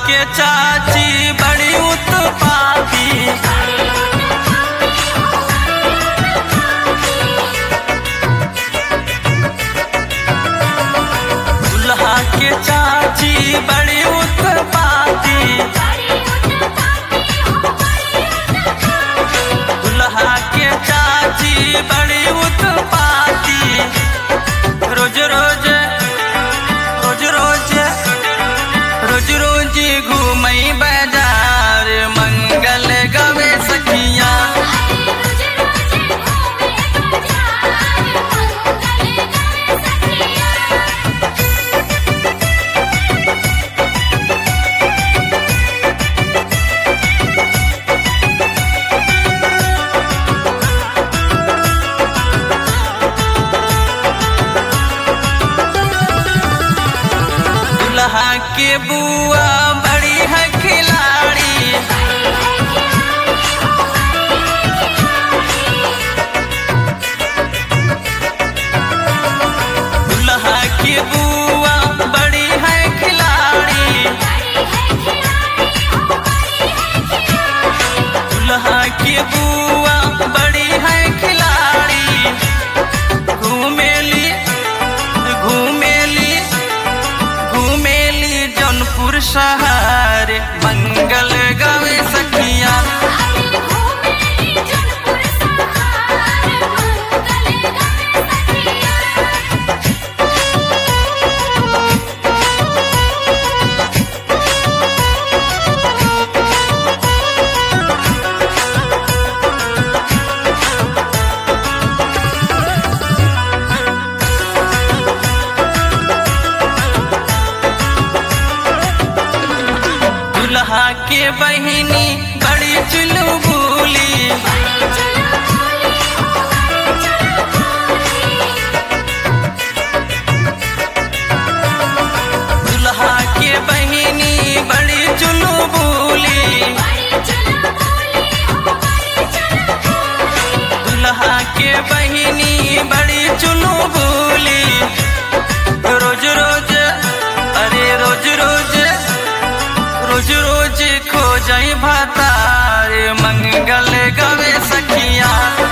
के चाची बड़ी उत्पाती, दुल्हा के चाची बड़ी उत्पाती, दुल्हा के चाची बड़ी उत्पाती। रोज रोज रोज रोज रोज रोज घूमई बाजार मंगल गवे सखिया। दुल्हा के बुआ बड़ी है खिलाड़ी, दुल्हा की बुआ बड़ी है खिलाड़ी, दुल्हा की बुआ बड़ी है खिलाड़ी। घूमेली घूमेली घूमेली जौनपुर शहर मंगल गावे सखिया। दुल्हा के बहिनी बड़ी चुलबुली, दुल्हा के बहिनी बड़ी चुलबुली, दुल्हा के बहिनी बड़ी चुलबुली। रोज रोज अरे रोज रोज रोज रोज खो जाई भातार मंगल गवे सखिया।